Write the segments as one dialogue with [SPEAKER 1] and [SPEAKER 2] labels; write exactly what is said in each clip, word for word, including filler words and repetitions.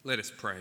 [SPEAKER 1] Let us pray.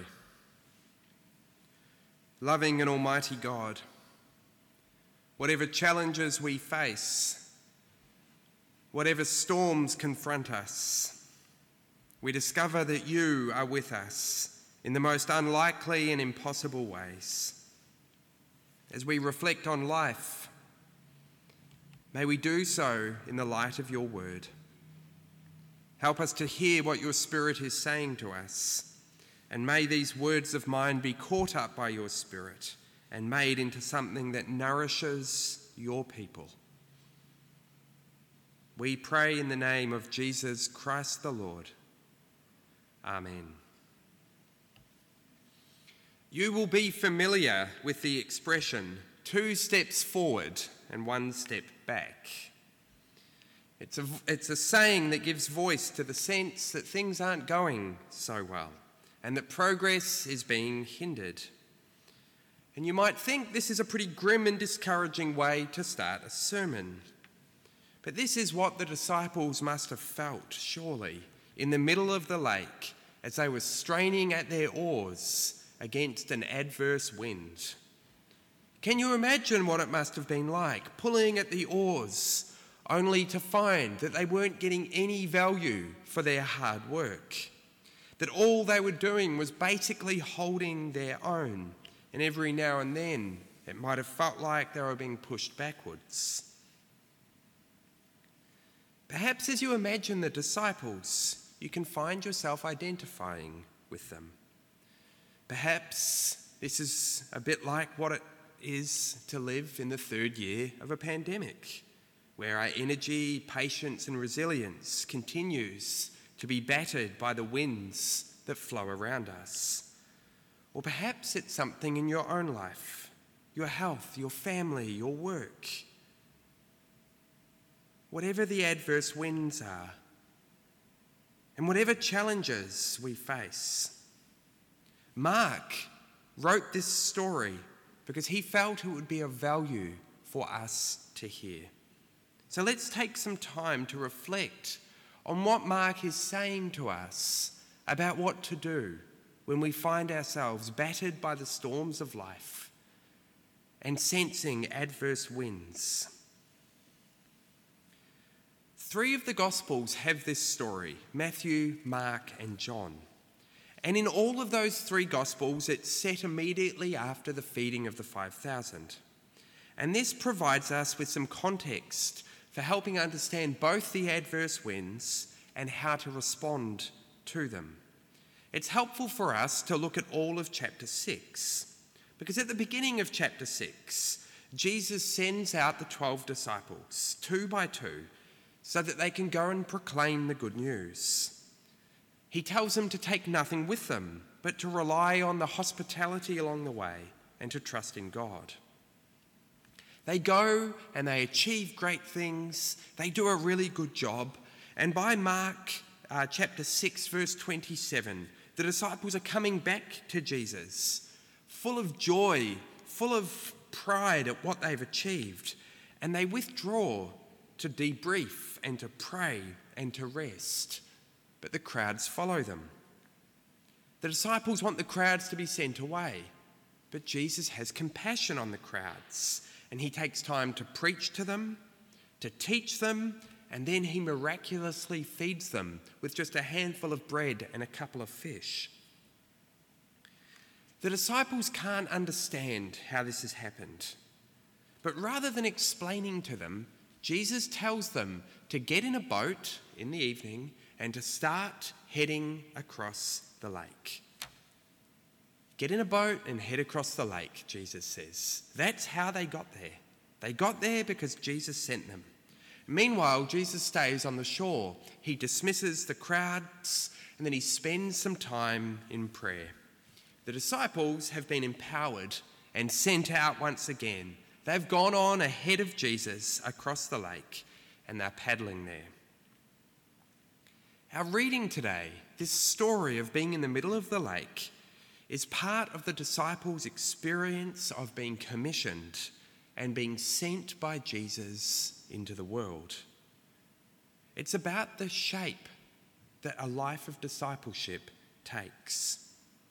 [SPEAKER 1] Loving and almighty God, whatever challenges we face, whatever storms confront us, we discover that you are with us in the most unlikely and impossible ways. As we reflect on life, may we do so in the light of your word. Help us to hear what your Spirit is saying to us, and may these words of mine be caught up by your Spirit and made into something that nourishes your people. We pray in the name of Jesus Christ the Lord. Amen. You will be familiar with the expression, two steps forward and one step back. It's a, it's a saying that gives voice to the sense that things aren't going so well and that progress is being hindered. And you might think this is a pretty grim and discouraging way to start a sermon. But this is what the disciples must have felt, surely, in the middle of the lake as they were straining at their oars against an adverse wind. Can you imagine what it must have been like, pulling at the oars, only to find that they weren't getting any value for their hard work? That all they were doing was basically holding their own, and every now and then it might have felt like they were being pushed backwards. Perhaps as you imagine the disciples, you can find yourself identifying with them. Perhaps this is a bit like what it is to live in the third year of a pandemic, where our energy, patience and resilience continues to be battered by the winds that flow around us. Or perhaps it's something in your own life, your health, your family, your work. Whatever the adverse winds are, and whatever challenges we face, Mark wrote this story because he felt it would be of value for us to hear. So let's take some time to reflect on what Mark is saying to us about what to do when we find ourselves battered by the storms of life and sensing adverse winds. Three of the Gospels have this story, Matthew, Mark and John. And in all of those three Gospels, it's set immediately after the feeding of the five thousand. And this provides us with some context for helping understand both the adverse winds and how to respond to them. It's helpful for us to look at all of chapter six, because at the beginning of chapter six, Jesus sends out the twelve disciples, two by two, so that they can go and proclaim the good news. He tells them to take nothing with them, but to rely on the hospitality along the way and to trust in God. They go and they achieve great things. They do a really good job. And by Mark uh, chapter six, verse twenty-seven, the disciples are coming back to Jesus, full of joy, full of pride at what they've achieved. And they withdraw to debrief and to pray and to rest. But the crowds follow them. The disciples want the crowds to be sent away, but Jesus has compassion on the crowds. And he takes time to preach to them, to teach them, and then he miraculously feeds them with just a handful of bread and a couple of fish. The disciples can't understand how this has happened. But rather than explaining to them, Jesus tells them to get in a boat in the evening and to start heading across the lake. Get in a boat and head across the lake, Jesus says. That's how they got there. They got there because Jesus sent them. Meanwhile, Jesus stays on the shore. He dismisses the crowds and then he spends some time in prayer. The disciples have been empowered and sent out once again. They've gone on ahead of Jesus across the lake and they're paddling there. Our reading today, this story of being in the middle of the lake, is part of the disciples' experience of being commissioned and being sent by Jesus into the world. It's about the shape that a life of discipleship takes.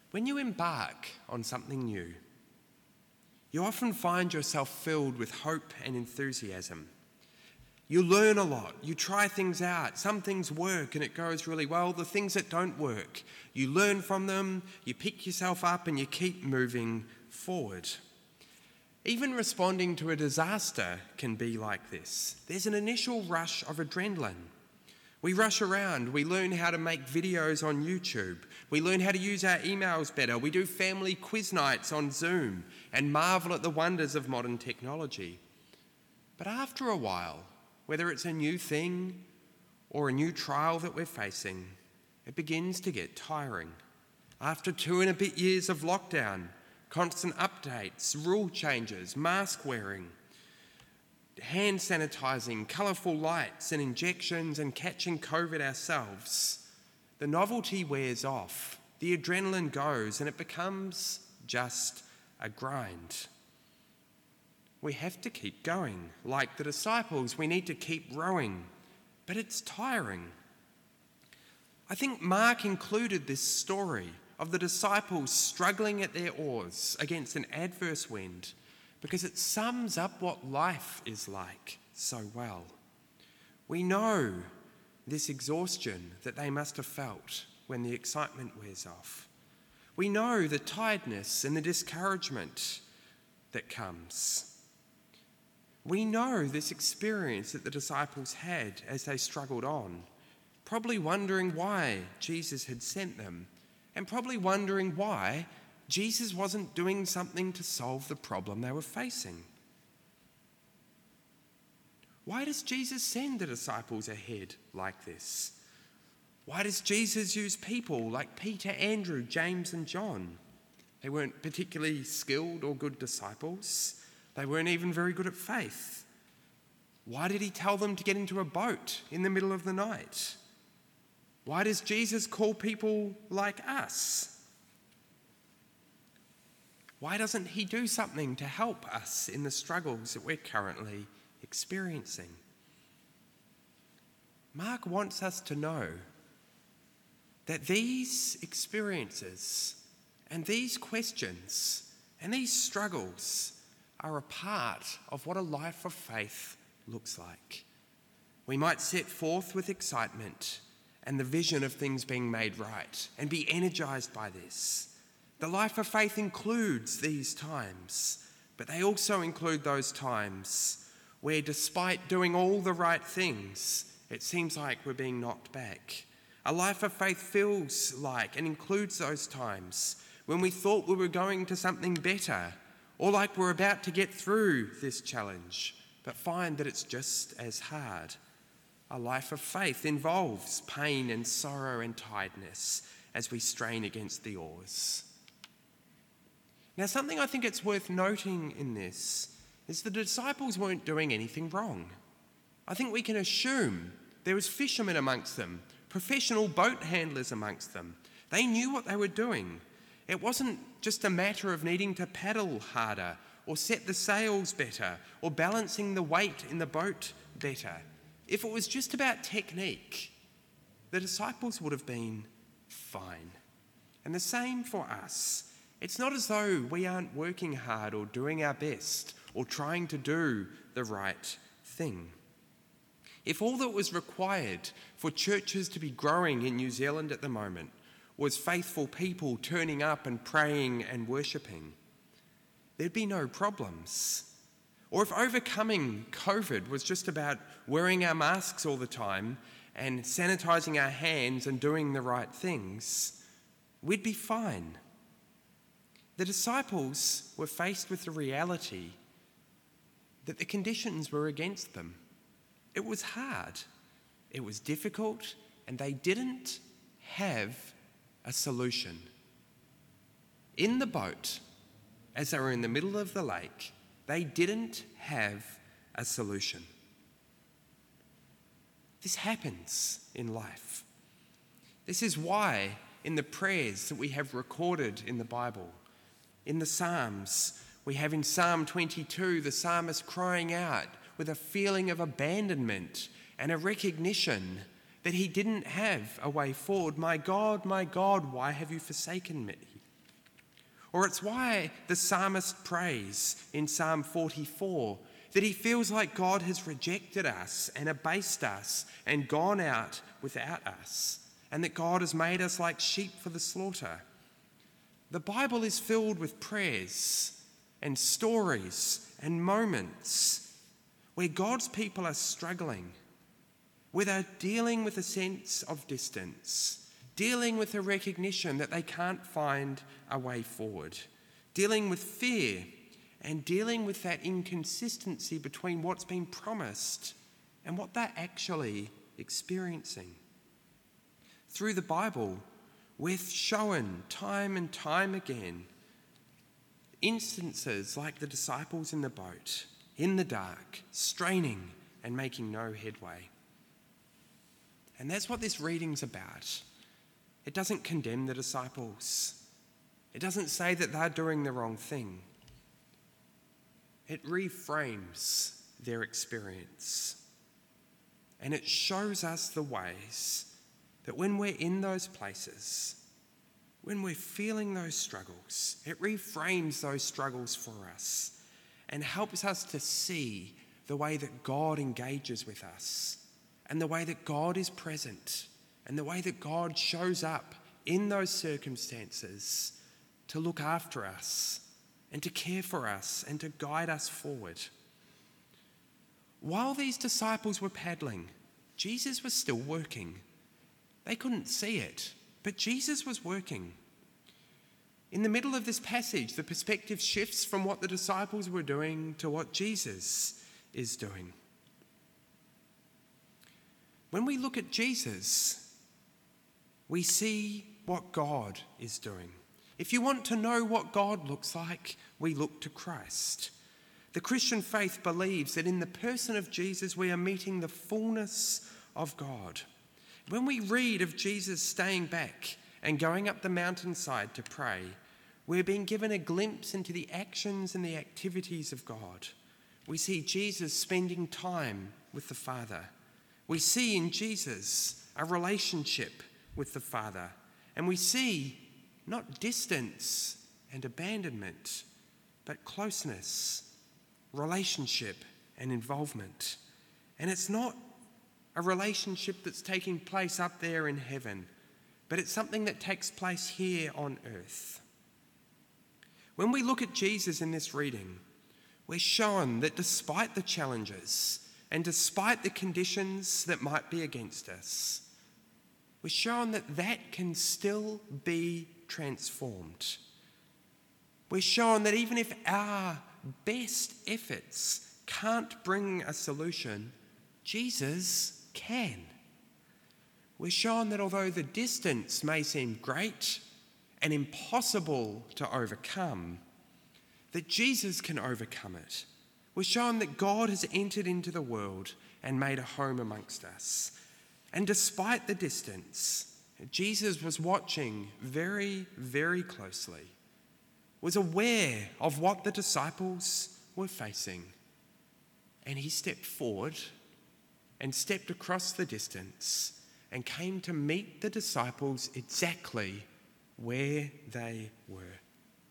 [SPEAKER 1] When you embark on something new, you often find yourself filled with hope and enthusiasm. You learn a lot, you try things out, some things work and it goes really well, the things that don't work, you learn from them, you pick yourself up and you keep moving forward. Even responding to a disaster can be like this. There's an initial rush of adrenaline. We rush around, we learn how to make videos on YouTube, we learn how to use our emails better, we do family quiz nights on Zoom and marvel at the wonders of modern technology. But after a while, whether it's a new thing or a new trial that we're facing, it begins to get tiring. After two and a bit years of lockdown, constant updates, rule changes, mask wearing, hand sanitising, colourful lights and injections and catching COVID ourselves, the novelty wears off, the adrenaline goes and it becomes just a grind. We have to keep going. Like the disciples, we need to keep rowing, but it's tiring. I think Mark included this story of the disciples struggling at their oars against an adverse wind because it sums up what life is like so well. We know this exhaustion that they must have felt when the excitement wears off. We know the tiredness and the discouragement that comes. We know this experience that the disciples had as they struggled on, probably wondering why Jesus had sent them, and probably wondering why Jesus wasn't doing something to solve the problem they were facing. Why does Jesus send the disciples ahead like this? Why does Jesus use people like Peter, Andrew, James and John? They weren't particularly skilled or good disciples. They weren't even very good at faith. Why did he tell them to get into a boat in the middle of the night? Why does Jesus call people like us? Why doesn't he do something to help us in the struggles that we're currently experiencing? Mark wants us to know that these experiences and these questions and these struggles are a part of what a life of faith looks like. We might set forth with excitement and the vision of things being made right and be energized by this. The life of faith includes these times, but they also include those times where, despite doing all the right things, it seems like we're being knocked back. A life of faith feels like and includes those times when we thought we were going to something better, or like we're about to get through this challenge, but find that it's just as hard. A life of faith involves pain and sorrow and tiredness as we strain against the oars. Now, something I think it's worth noting in this is the disciples weren't doing anything wrong. I think we can assume there was fishermen amongst them, professional boat handlers amongst them. They knew what they were doing. It wasn't just a matter of needing to paddle harder or set the sails better or balancing the weight in the boat better. If it was just about technique, the disciples would have been fine. And the same for us. It's not as though we aren't working hard or doing our best or trying to do the right thing. If all that was required for churches to be growing in New Zealand at the moment was faithful people turning up and praying and worshipping, there'd be no problems. Or if overcoming COVID was just about wearing our masks all the time and sanitising our hands and doing the right things, we'd be fine. The disciples were faced with the reality that the conditions were against them. It was hard, it was difficult, and they didn't have a solution. In the boat, as they were in the middle of the lake, they didn't have a solution. This happens in life. This is why in the prayers that we have recorded in the Bible, in the Psalms, we have in Psalm twenty-two the psalmist crying out with a feeling of abandonment and a recognition that he didn't have a way forward. My God, my God, why have you forsaken me? Or it's why the psalmist prays in Psalm forty-four that he feels like God has rejected us and abased us and gone out without us, and that God has made us like sheep for the slaughter. The Bible is filled with prayers and stories and moments where God's people are struggling, where they're dealing with a sense of distance, dealing with a recognition that they can't find a way forward, dealing with fear, and dealing with that inconsistency between what's been promised and what they're actually experiencing. Through the Bible, we're shown time and time again instances like the disciples in the boat, in the dark, straining and making no headway. And that's what this reading's about. It doesn't condemn the disciples. It doesn't say that they're doing the wrong thing. It reframes their experience. And it shows us the ways that when we're in those places, when we're feeling those struggles, it reframes those struggles for us and helps us to see the way that God engages with us and the way that God is present and the way that God shows up in those circumstances to look after us and to care for us and to guide us forward. While these disciples were paddling, Jesus was still working. They couldn't see it, but Jesus was working. In the middle of this passage, the perspective shifts from what the disciples were doing to what Jesus is doing. When we look at Jesus, we see what God is doing. If you want to know what God looks like, we look to Christ. The Christian faith believes that in the person of Jesus, we are meeting the fullness of God. When we read of Jesus staying back and going up the mountainside to pray, we're being given a glimpse into the actions and the activities of God. We see Jesus spending time with the Father. We see in Jesus a relationship with the Father. And we see not distance and abandonment, but closeness, relationship and involvement. And it's not a relationship that's taking place up there in heaven, but it's something that takes place here on earth. When we look at Jesus in this reading, we're shown that despite the challenges and despite the conditions that might be against us, we're shown that that can still be transformed. We're shown that even if our best efforts can't bring a solution, Jesus can. We're shown that although the distance may seem great and impossible to overcome, that Jesus can overcome it. We're shown that God has entered into the world and made a home amongst us. And despite the distance, Jesus was watching very, very closely, was aware of what the disciples were facing. And he stepped forward and stepped across the distance and came to meet the disciples exactly where they were.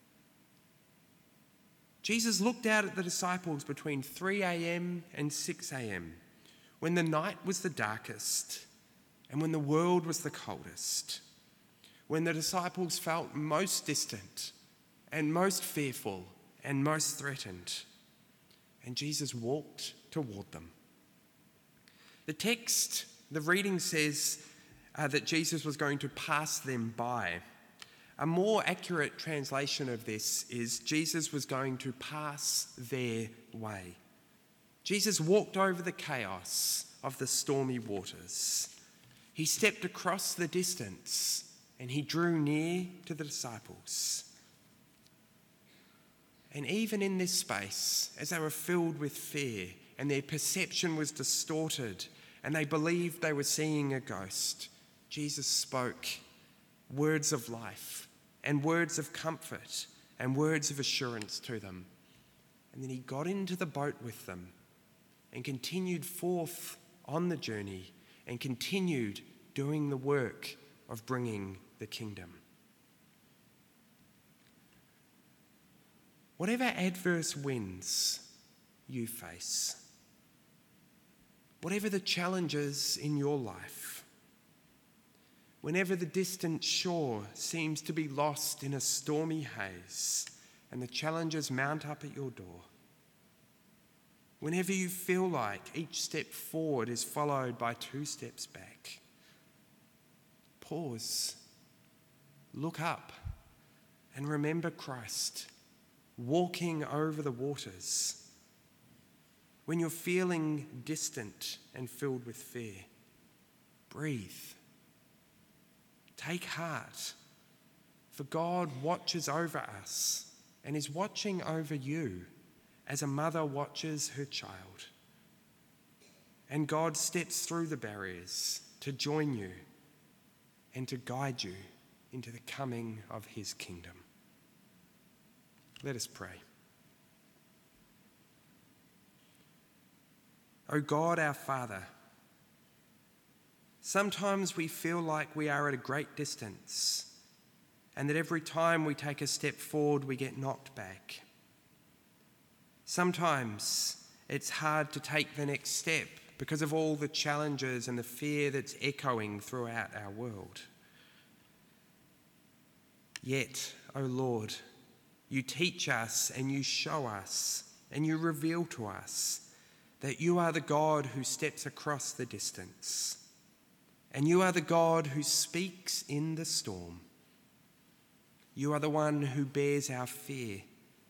[SPEAKER 1] Jesus looked out at the disciples between three a.m. and six a.m. when the night was the darkest and when the world was the coldest, when the disciples felt most distant and most fearful and most threatened. And Jesus walked toward them. The text, the reading says uh, that Jesus was going to pass them by. A more accurate translation of this is Jesus was going to pass their way. Jesus walked over the chaos of the stormy waters. He stepped across the distance and he drew near to the disciples. And even in this space, as they were filled with fear and their perception was distorted and they believed they were seeing a ghost, Jesus spoke words of life and words of comfort and words of assurance to them. And then he got into the boat with them and continued forth on the journey and continued doing the work of bringing the kingdom. whatever adverse winds you face, whatever the challenges in your life, whenever the distant shore seems to be lost in a stormy haze and the challenges mount up at your door, whenever you feel like each step forward is followed by two steps back, pause, look up, and remember Christ walking over the waters. When you're feeling distant and filled with fear, breathe. Take heart, for God watches over us and is watching over you as a mother watches her child. And God steps through the barriers to join you and to guide you into the coming of his kingdom. Let us pray. O God, our Father, sometimes we feel like we are at a great distance and that every time we take a step forward we get knocked back. Sometimes it's hard to take the next step because of all the challenges and the fear that's echoing throughout our world. Yet, O Lord, you teach us and you show us and you reveal to us that you are the God who steps across the distance, and you are the God who speaks in the storm. You are the one who bears our fear,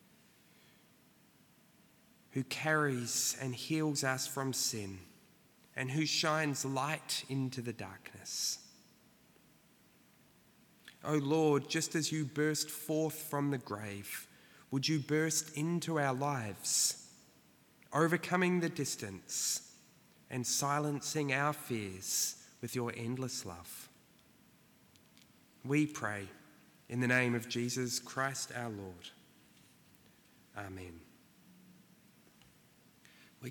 [SPEAKER 1] who carries and heals us from sin, and who shines light into the darkness. O Lord, just as you burst forth from the grave, would you burst into our lives, overcoming the distance and silencing our fears with your endless love. We pray in the name of Jesus Christ our Lord. Amen.